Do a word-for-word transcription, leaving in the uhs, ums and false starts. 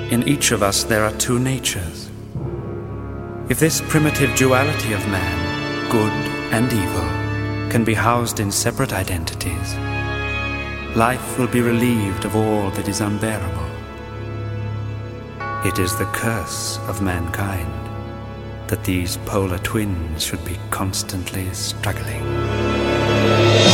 In each of us there are two natures. If this primitive duality of man, good and evil, can be housed in separate identities, life will be relieved of all that is unbearable. It is the curse of mankind that these polar twins should be constantly struggling.